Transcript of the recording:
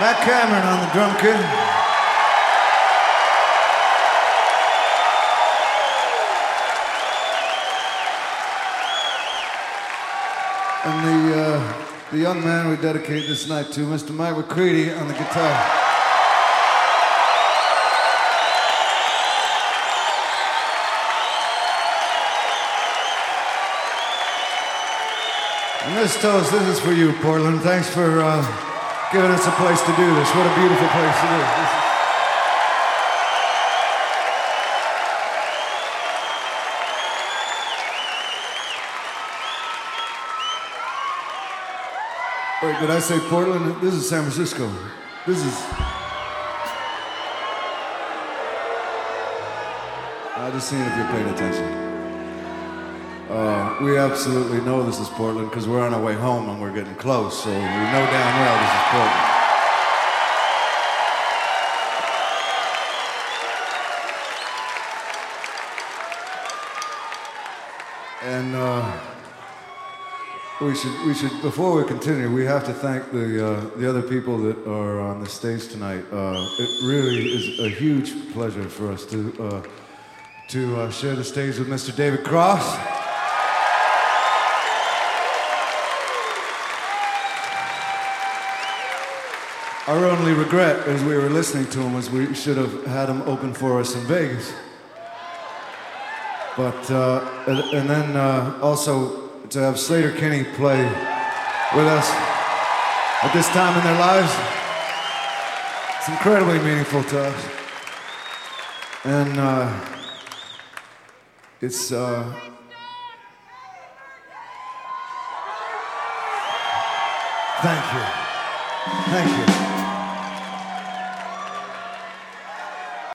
Matt Cameron on the drum kit. And the young man we dedicate this night to, Mr. Mike McCready on the guitar. And this toast, this is for you, Portland. Thanks for giving us a place to do this. What a beautiful place to do this. Wait, did I say Portland? This is San Francisco. This is... I just seen if you're paying attention. We absolutely know this is Portland because we're on our way home and we're getting close, so we know damn well this is Portland. And we should before we continue, we have to thank the other people that are on the stage tonight. It really is a huge pleasure for us to share the stage with Mr. David Cross. Our only regret as we were listening to him was we should have had him open for us in Vegas. But, and then also to have Sleater-Kinney play with us at this time in their lives, it's incredibly meaningful to us. And it's, thank you. Thank you.